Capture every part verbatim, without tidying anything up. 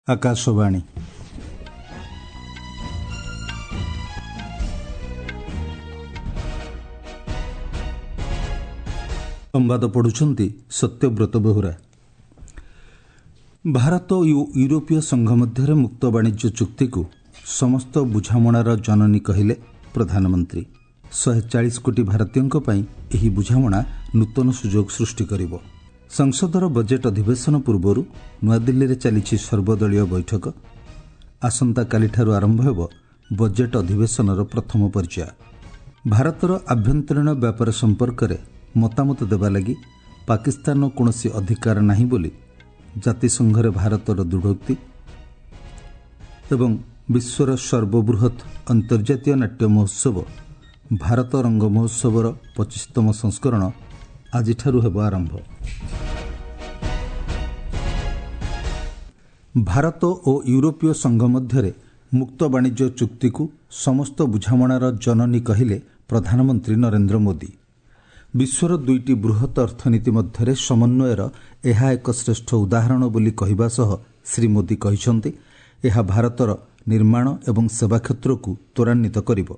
आकाशवाणी संवाद पढ़ुछंती सत्यव्रत बेहुरा। भारत और यूरोपीय संघ मध्य मुक्त वाणिज्य चुक्ति को समस्त बुझामणार जननी कहले प्रधानमंत्री। शहे चालीस कोटी भारतीयों एही बुझामणा नूतन सुजोग सृष्टि करिवो। संसदर बजेट अधिवेशन पूर्व नूआदिल्ली में चली सर्वदलीय बैठक। आसंता कालिठारु आरंभ हेब बजेट अधिवेशनर प्रथम पर्याय। भारतर आभ्यंतरीण व्यापार संपर्क में मतामत देवा लगी पाकिस्तान कौनसी अधिकार नहीं बोली जातिसंघ भारतर दृढ़ोक्ति एवं विश्वर सर्वबृहत अंतर्जातीय नाट्य महोत्सव भारत रंग महोत्सवर पच्चीसतम संस्करण आज हेब आरंभ। भारत और यूरोपीय संघ मध्य मुक्त वाणिज्य चुक्ति को समस्त बुझामणार जननी कहले प्रधानमंत्री नरेंद्र मोदी। विश्वर दुईटी बृहत अर्थनीति मध्य समन्वयर यह एक श्रेष्ठ उदाहरण बोली कहवा सह श्री मोदी कहते यह भारतर निर्माण एवं सेवा क्षेत्र को त्वरान्वित करिवो।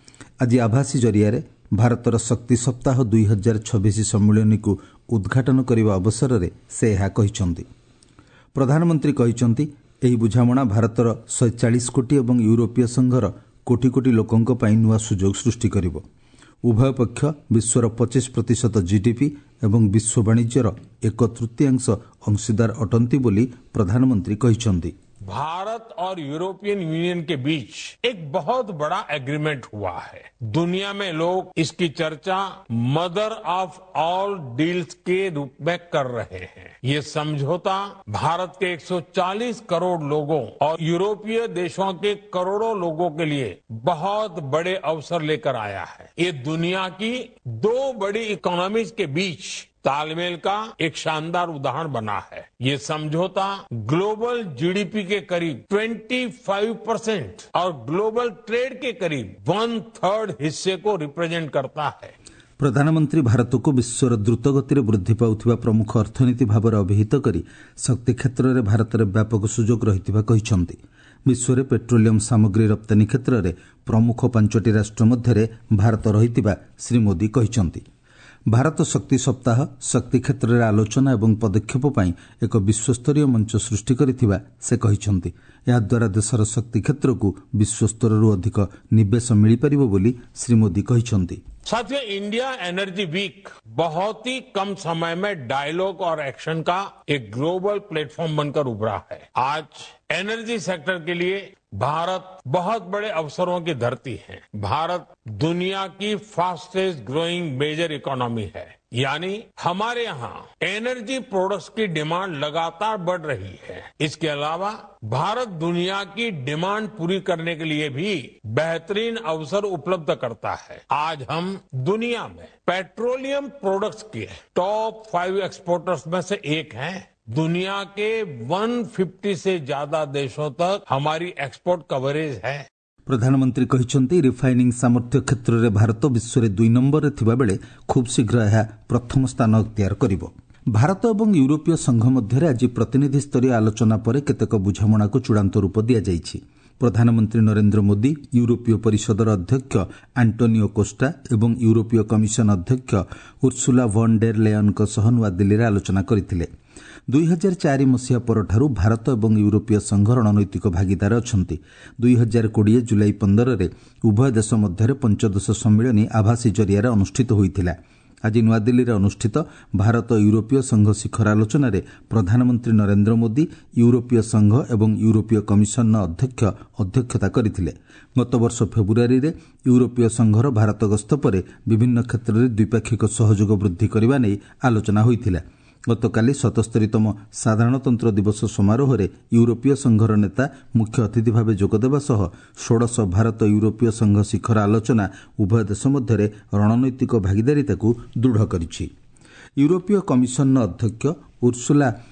आज आभासी जरिया भारतर शक्ति सप्ताह दुई हजार छब्बीस सम्मेलन को उद्घाटन करने अवसर में से यह कहते। प्रधानमंत्री कहते यह बुझामणा भारतर शहे चालीस कोटी एवं यूरोपीय संघर कोटी कोटी लोकों नुआ सुजोग सृष्टि करिवो। उभय पक्ष विश्वर पच्चीस प्रतिशत जीडीपी एवं विश्व वाणिज्यर एक तृतीयांश अंशीदार अटंती बोली प्रधानमंत्री कहते। भारत और यूरोपियन यूनियन के बीच एक बहुत बड़ा एग्रीमेंट हुआ है। दुनिया में लोग इसकी चर्चा मदर ऑफ ऑल डील्स के रूप में कर रहे हैं। ये समझौता भारत के एक सौ चालीस करोड़ लोगों और यूरोपीय देशों के करोड़ों लोगों के लिए बहुत बड़े अवसर लेकर आया है। ये दुनिया की दो बड़ी इकोनॉमीज के बीच तालमेल का एक शानदार उदाहरण बना है। ये समझौता ग्लोबल जीडीपी के करीब पच्चीस परसेंट और ग्लोबल ट्रेड के करीब वन थर्ड हिस्से को रिप्रेजेंट करता है। प्रधानमंत्री भारत को विश्वर द्रुतगति वृद्धि पाउथिबा प्रमुख अर्थनीति भाव अभिहित करी शक्ति क्षेत्र में भारतर व्यापक सुजोग रहिथिबा कहिसंती। विश्व में पेट्रोलियम सामग्री रप्तानी क्षेत्र में प्रमुख पांचटी राष्ट्र मध्य भारत रहिथिबा श्री मोदी कहिसंती। भारत शक्ति सप्ताह शक्ति क्षेत्र में आलोचना एवं पदक्षेप पई एक विश्वस्तरीय मंच सृष्टि करिथिबा से कहिसंती। या द्वारा देशर शक्ति क्षेत्र को विश्वस्तररू अधिक निवेश मिल पारिबो बोली श्री मोदी कहिसंती। साथियों, इंडिया एनर्जी वीक बहुत ही कम समय में डायलॉग और एक्शन का एक ग्लोबल प्लेटफॉर्म बनकर उभरा है। आज एनर्जी सेक्टर के लिए भारत बहुत बड़े अवसरों की धरती है। भारत दुनिया की फास्टेस्ट ग्रोइंग मेजर इकोनॉमी है, यानी हमारे यहाँ एनर्जी प्रोडक्ट्स की डिमांड लगातार बढ़ रही है। इसके अलावा भारत दुनिया की डिमांड पूरी करने के लिए भी बेहतरीन अवसर उपलब्ध करता है। आज हम दुनिया में पेट्रोलियम प्रोडक्ट्स के टॉप फाइव एक्सपोर्टर्स में से एक हैं। दुनिया के एक सौ पचास से ज्यादा देशों तक हमारी एक्सपोर्ट कवरेज है। प्रधानमंत्री कहते रिफाइनिंग सामर्थ्य क्षेत्र में भारत विश्व में दुई नंबर में थिबा बेले खूब शीघ्र यह प्रथम स्थान अख्तियार करिवो। भारत और यूरोपीय संघ मध्य आज प्रतिनिधि स्तरीय आलोचना पर केतेक बुझामणा को चूड़ांत रूप दि जाइछि। प्रधानमंत्री नरेंद्र मोदी यूरोपीय परिषदर अध्यक्ष आंटोनियो कोस्टा एवं यूरोपीय कमिशन अध्यक्ष उर्सुला वॉन डेर लेयन सह नूआदिल्ली में आलोचना करथिले। दुई हजार चार मसीहा परठारु भारत और यूरोपीय संघ रणनैतिक भागीदार अछंती। दुई हजार कोड़े जुलाई पंदर में उभय देश मध्य पंचदश सम्मेलन आभासी जरिया अनुष्ठित होइथिला। आज नूआदिल्ली में अनुष्ठित भारत और यूरोपीय संघ शिखर आलोचना रे प्रधानमंत्री नरेंद्र मोदी यूरोपीय संघ एवं यूरोपीय कमिशन अध्यक्ष अध्यक्षता करथिले। गत वर्ष फेब्रुआरी रे यूरोपीय संघर भारत गस्त पर विभिन्न क्षेत्र में द्विपाक्षिक सहयोग वृद्धि करने नहीं आलोचना होइथिला। गतकाली सतस्तरीतम साधारणतंत्र दिवस समारोह में यूरोपीय संघर नेता मुख्य अतिथि भाव जोगदेवा सह षोड़श भारत यूरोपीय संघ शिखर आलोचना उभय देश मध्य रणनैतिक भागीदारिता को दृढ़ करिछि। यूरोपीय कमिशन अध्यक्ष उर्सुला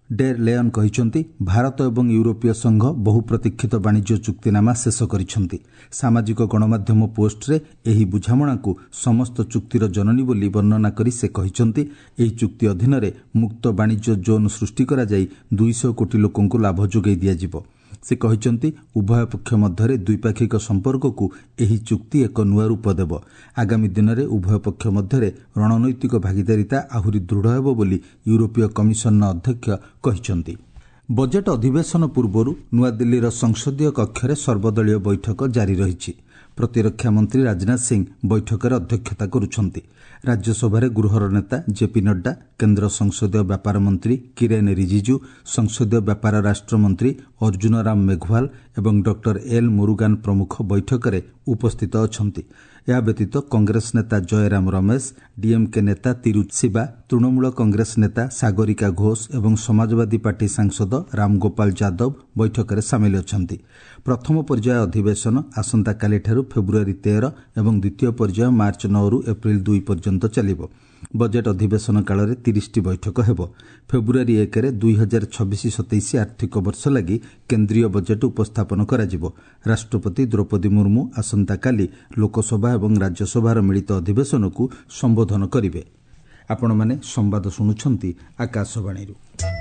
ଡେର୍ ଲେୟନ୍ କହିଛନ୍ତି ଭାରତ ଏବଂ ୟୁରୋପୀୟ ସଂଘ ବହୁ ପ୍ରତୀକ୍ଷିତ ବାଣିଜ୍ୟ ଚୁକ୍ତିନାମା ଶେଷ କରିଛନ୍ତି। ସାମାଜିକ ଗଣମାଧ୍ୟମ ପୋଷ୍ଟରେ ଏହି ବୁଝାମଣାକୁ ସମସ୍ତ ଚୁକ୍ତିର ଜନନୀ ବୋଲି ବର୍ଣ୍ଣନା କରି ସେ କହିଛନ୍ତି ଏହି ଚୁକ୍ତି ଅଧୀନରେ ମୁକ୍ତ ବାଣିଜ୍ୟ ଜୋନ୍ ସୃଷ୍ଟି କରାଯାଇ ଦୁଇଶହ କୋଟି ଲୋକଙ୍କୁ ଲାଭ ଯୋଗାଇ ଦିଆଯିବ। ସେ କହିଛନ୍ତି ଉଭୟ ପକ୍ଷ ମଧ୍ୟରେ ଦ୍ୱିପାକ୍ଷିକ ସମ୍ପର୍କକୁ ଏହି ଚୁକ୍ତି ଏକ ନୂଆ ରୂପ ଦେବ। ଆଗାମୀ ଦିନରେ ଉଭୟ ପକ୍ଷ ମଧ୍ୟରେ ରଣନୈତିକ ଭାଗିଦାରିତା ଆହୁରି ଦୃଢ଼ ହେବ ବୋଲି ୟୁରୋପୀୟ କମିଶନର ଅଧ୍ୟକ୍ଷ କହିଛନ୍ତି। ବଜେଟ୍ ଅଧିବେଶନ ପୂର୍ବରୁ ନୂଆଦିଲ୍ଲୀର ସଂସଦୀୟ କକ୍ଷରେ ସର୍ବଦଳୀୟ ବୈଠକ ଜାରି ରହିଛି। ପ୍ରତିରକ୍ଷା ମନ୍ତ୍ରୀ ରାଜନାଥ ସିଂ ବୈଠକରେ ଅଧ୍ୟକ୍ଷତା କରୁଛନ୍ତି। ରାଜ୍ୟସଭାରେ ଗୃହର ନେତା ଜେପି ନଡ୍ଡା, କେନ୍ଦ୍ର ସଂସଦୀୟ ବ୍ୟାପାର ମନ୍ତ୍ରୀ କିରେନ୍ ରିଜିଜୁ, ସଂସଦୀୟ ବ୍ୟାପାର ରାଷ୍ଟ୍ରମନ୍ତ୍ରୀ ଅର୍ଜୁନ ରାମ ମେଘୱାଲ ଏବଂ ଡକ୍ଟର ଏଲ୍ ମୁରୁଗାନ୍ ପ୍ରମୁଖ ବୈଠକରେ ଉପସ୍ଥିତ ଅଛନ୍ତି। ଏହା ବ୍ୟତୀତ କଂଗ୍ରେସ ନେତା ଜୟରାମ ରମେଶ, ଡିଏମ୍କେ ନେତା ତିରୁଚି ଶିବା, ତୃଣମୂଳ କଂଗ୍ରେସ ନେତା ସାଗରିକା ଘୋଷ ଏବଂ ସମାଜବାଦୀ ପାର୍ଟି ସାଂସଦ ରାମଗୋପାଳ ଯାଦବ ବୈଠକରେ ସାମିଲ ଅଛନ୍ତି। ପ୍ରଥମ ପର୍ଯ୍ୟାୟ ଅଧିବେଶନ ଆସନ୍ତାକାଲିଠାରୁ ଫେବୃଆରୀ ତେର ଏବଂ ଦ୍ୱିତୀୟ ପର୍ଯ୍ୟାୟ ମାର୍ଚ୍ଚ ନଅରୁ ଏପ୍ରିଲ ଦୁଇ ପର୍ଯ୍ୟନ୍ତ ଚାଲିବ। ବଜେଟ୍ ଅଧିବେଶନ କାଳରେ ତିରିଶଟି ବୈଠକ ହେବ। ଫେବୃଆରୀ ଏକରେ ଦୁଇ ହଜାର ଛବିଶ ସତେଇଶ ଆର୍ଥିକ ବର୍ଷ ଲାଗି କେନ୍ଦ୍ରୀୟ ବଜେଟ୍ ଉପସ୍ଥାପନ କରାଯିବ। ରାଷ୍ଟ୍ରପତି ଦ୍ରୌପଦୀ ମୁର୍ମୁ ଆସନ୍ତାକାଲି ଲୋକସଭା ଏବଂ ରାଜ୍ୟସଭାର ମିଳିତ ଅଧିବେଶନକୁ ସମ୍ବୋଧନ କରିବେ। ଆପଣମାନେ ସମ୍ବାଦ ଶୁଣୁଛନ୍ତି ଆକାଶବାଣୀରୁ।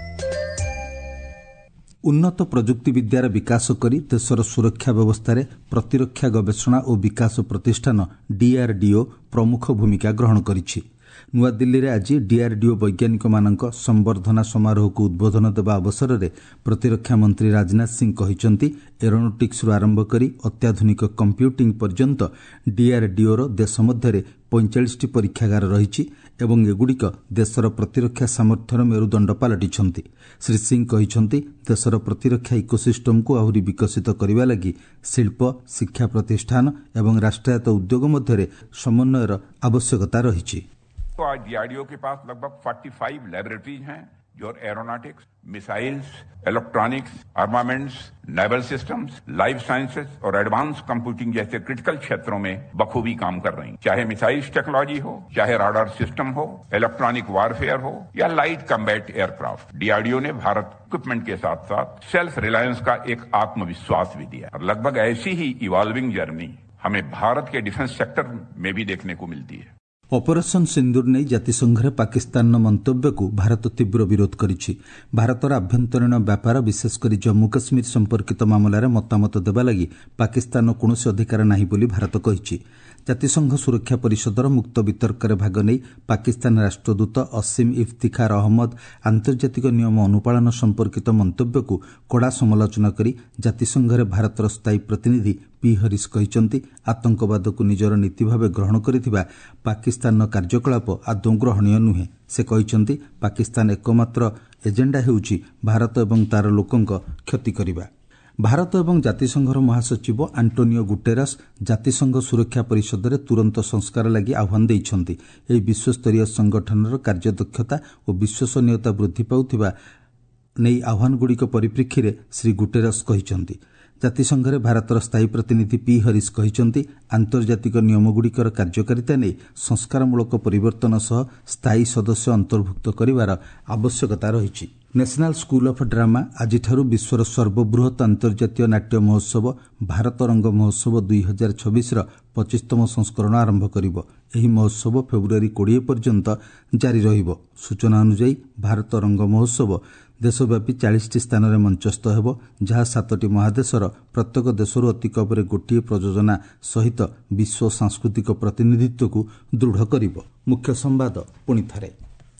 ଉନ୍ନତ ପ୍ରଯୁକ୍ତି ବିଦ୍ୟାର ବିକାଶ କରି ଦେଶର ସୁରକ୍ଷା ବ୍ୟବସ୍ଥାରେ ପ୍ରତିରକ୍ଷା ଗବେଷଣା ଓ ବିକାଶ ପ୍ରତିଷ୍ଠାନ ଡିଆର୍ଡିଓ ପ୍ରମୁଖ ଭୂମିକା ଗ୍ରହଣ କରିଛି। ନୂଆଦିଲ୍ଲୀରେ ଆଜି ଡିଆର୍ଡିଓ ବୈଜ୍ଞାନିକମାନଙ୍କ ସମ୍ବର୍ଦ୍ଧନା ସମାରୋହକୁ ଉଦ୍ବୋଧନ ଦେବା ଅବସରରେ ପ୍ରତିରକ୍ଷା ମନ୍ତ୍ରୀ ରାଜନାଥ ସିଂ କହିଛନ୍ତି ଏରୋନଟିକ୍ସରୁ ଆରମ୍ଭ କରି ଅତ୍ୟାଧୁନିକ କମ୍ପ୍ୟୁଟିଂ ପର୍ଯ୍ୟନ୍ତ ଡିଆର୍ଡିଓର ଦେଶ ମଧ୍ୟରେ ପଇଁଚାଳିଶଟି ପରୀକ୍ଷାଗାର ରହିଛି ଏବଂ ଏଗୁଡ଼ିକ ଦେଶର ପ୍ରତିରକ୍ଷା ସାମର୍ଥ୍ୟର ମେରୁଦଣ୍ଡ ପାଲଟିଛନ୍ତି। ଶ୍ରୀ ସିଂ କହିଛନ୍ତି ଦେଶର ପ୍ରତିରକ୍ଷା ଇକୋସିଷ୍ଟମକୁ ଆହୁରି ବିକଶିତ କରିବା ଲାଗି ଶିଳ୍ପ, ଶିକ୍ଷା ପ୍ରତିଷ୍ଠାନ ଏବଂ ରାଷ୍ଟ୍ରାୟତ୍ତ ଉଦ୍ୟୋଗ ମଧ୍ୟରେ ସମନ୍ୱୟର ଆବଶ୍ୟକତା ରହିଛି। तो आज डीआरडीओ के पास लगभग पैंतालीस लैबोरेटरीज हैं जो aeronautics, missiles, electronics, armaments, naval systems, life sciences और एडवांस कंप्यूटिंग जैसे क्रिटिकल क्षेत्रों में बखूबी काम कर रही हैं। चाहे मिसाइल्स टेक्नोलॉजी हो, चाहे राडार सिस्टम हो, इलेक्ट्रॉनिक वारफेयर हो या लाइट कम्बैट एयरक्राफ्ट, डीआरडीओ ने भारत इक्विपमेंट के साथ साथ सेल्फ रिलायंस का एक आत्मविश्वास भी दिया। और लगभग ऐसी ही इवॉल्विंग जर्नी हमें भारत के डिफेंस सेक्टर में भी देखने को मिलती है। ଅପରେସନ ସିନ୍ଦୁର ନେଇ ଜାତିସଂଘରେ ପାକିସ୍ତାନର ମନ୍ତବ୍ୟକୁ ଭାରତ ତୀବ୍ର ବିରୋଧ କରିଛି। ଭାରତର ଆଭ୍ୟନ୍ତରୀଣ ବ୍ୟାପାର ବିଶେଷ କରି ଜମ୍ମୁ କାଶ୍ମୀର ସମ୍ପର୍କିତ ମାମଲାରେ ମତାମତ ଦେବା ଲାଗି ପାକିସ୍ତାନର କୌଣସି ଅଧିକାର ନାହିଁ ବୋଲି ଭାରତ କହିଛି। ଜାତିସଂଘ ସୁରକ୍ଷା ପରିଷଦର ମୁକ୍ତ ବିତର୍କରେ ଭାଗ ନେଇ ପାକିସ୍ତାନ ରାଷ୍ଟ୍ରଦୂତ ଅସିମ ଇଫ୍ତିଖାର ଅହମ୍ମଦ ଆନ୍ତର୍ଜାତିକ ନିୟମ ଅନୁପାଳନ ସମ୍ପର୍କିତ ମନ୍ତବ୍ୟକୁ କଡ଼ା ସମାଲୋଚନା କରି ଜାତିସଂଘରେ ଭାରତର ସ୍ଥାୟୀ ପ୍ରତିନିଧି ପି ହରିଶ କହିଛନ୍ତି ଆତଙ୍କବାଦକୁ ନିଜର ନୀତି ଭାବେ ଗ୍ରହଣ କରିଥିବା ପାକିସ୍ତାନର କାର୍ଯ୍ୟକଳାପ ଆଦୌ ଗ୍ରହଣୀୟ ନୁହେଁ। ସେ କହିଛନ୍ତି ପାକିସ୍ତାନ ଏକମାତ୍ର ଏଜେଣ୍ଡା ହେଉଛି ଭାରତ ଏବଂ ତାର ଲୋକଙ୍କ କ୍ଷତି କରିବା। ଭାରତ ଏବଂ ଜାତିସଂଘର ମହାସଚିବ ଆଣ୍ଟୋନିଓ ଗୁଟେରସ୍ ଜାତିସଂଘ ସୁରକ୍ଷା ପରିଷଦରେ ତୁରନ୍ତ ସଂସ୍କାର ଲାଗି ଆହ୍ୱାନ ଦେଇଛନ୍ତି। ଏହି ବିଶ୍ୱସ୍ତରୀୟ ସଂଗଠନର କାର୍ଯ୍ୟଦକ୍ଷତା ଓ ବିଶ୍ୱସନୀୟତା ବୃଦ୍ଧି ପାଉଥିବା ନେଇ ଆହ୍ୱାନଗୁଡ଼ିକ ପରିପ୍ରେକ୍ଷୀରେ ଶ୍ରୀ ଗୁଟେରସ୍ କହିଛନ୍ତି। ଜାତିସଂଘରେ ଭାରତର ସ୍ଥାୟୀ ପ୍ରତିନିଧି ପି ହରିଶ କହିଛନ୍ତି ଆନ୍ତର୍ଜାତିକ ନିୟମଗୁଡ଼ିକର କାର୍ଯ୍ୟକାରିତା ନେଇ ସଂସ୍କାରମୂଳକ ପରିବର୍ତ୍ତନ ସହ ସ୍ଥାୟୀ ସଦସ୍ୟ ଅନ୍ତର୍ଭୁକ୍ତ କରିବାର ଆବଶ୍ୟକତା ରହିଛି। ନ୍ୟାସନାଲ୍ ସ୍କୁଲ ଅଫ୍ ଡ୍ରାମା ଆଜିଠାରୁ ବିଶ୍ୱର ସର୍ବବୃହତ ଆନ୍ତର୍ଜାତୀୟ ନାଟ୍ୟ ମହୋତ୍ସବ ଭାରତ ରଙ୍ଗ ମହୋତ୍ସବ ଦୁଇ ହଜାର ଛବିଶର ପଚିଶତମ ସଂସ୍କରଣ ଆରମ୍ଭ କରିବ। ଏହି ମହୋତ୍ସବ ଫେବୃଆରୀ କୋଡ଼ିଏ ପର୍ଯ୍ୟନ୍ତ ଜାରି ରହିବ। ସୂଚନା ଅନୁଯାୟୀ ଭାରତ ରଙ୍ଗ ମହୋତ୍ସବ ଦେଶବ୍ୟାପୀ ଚାଳିଶଟି ସ୍ଥାନରେ ମଞ୍ଚସ୍ଥ ହେବ, ଯାହା ସାତଟି ମହାଦେଶର ପ୍ରତ୍ୟେକ ଦେଶରୁ ଅତିକବରେ ଗୋଟିଏ ପ୍ରଯୋଜନା ସହିତ ବିଶ୍ୱ ସାଂସ୍କୃତିକ ପ୍ରତିନିଧିତ୍ୱକୁ ଦୃଢ଼ କରିବ। ମୁଖ୍ୟ ସମ୍ବାଦ ପୁଣି ଥରେ।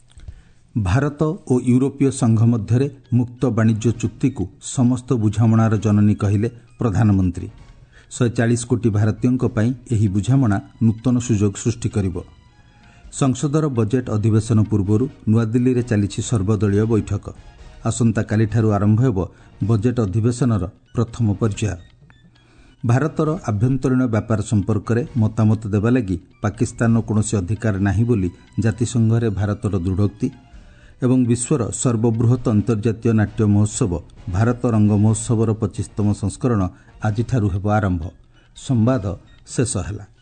ଭାରତ ଓ ୟୁରୋପୀୟ ସଂଘ ମଧ୍ୟରେ ମୁକ୍ତ ବାଣିଜ୍ୟ ଚୁକ୍ତିକୁ ସମସ୍ତ ବୁଝାମଣାର ଜନନୀ କହିଲେ ପ୍ରଧାନମନ୍ତ୍ରୀ। ଶହେ ଚାଳିଶ କୋଟି ଭାରତୀୟଙ୍କ ପାଇଁ ଏହି ବୁଝାମଣା ନୂତନ ସୁଯୋଗ ସୃଷ୍ଟି କରିବ। ସଂସଦର ବଜେଟ୍ ଅଧିବେଶନ ପୂର୍ବରୁ ନୂଆଦିଲ୍ଲୀରେ ଚାଲିଛି ସର୍ବଦଳୀୟ ବୈଠକ। ଆସନ୍ତାକାଲିଠାରୁ ଆରମ୍ଭ ହେବ ବଜେଟ୍ ଅଧିବେଶନର ପ୍ରଥମ ପର୍ଯ୍ୟାୟ। ଭାରତର ଆଭ୍ୟନ୍ତରୀଣ ବ୍ୟାପାର ସମ୍ପର୍କରେ ମତାମତ ଦେବା ଲାଗି ପାକିସ୍ତାନର କୌଣସି ଅଧିକାର ନାହିଁ ବୋଲି ଜାତିସଂଘରେ ଭାରତର ଦୃଢ଼ୋକ୍ତି ଏବଂ ବିଶ୍ୱର ସର୍ବବୃହତ ଅନ୍ତର୍ଜାତୀୟ ନାଟ୍ୟ ମହୋତ୍ସବ ଭାରତ ରଙ୍ଗ ମହୋତ୍ସବର ପଚିଶତମ ସଂସ୍କରଣ ଆଜିଠାରୁ ହେବ ଆରମ୍ଭ। ସମ୍ବାଦ ଶେଷ ହେଲା।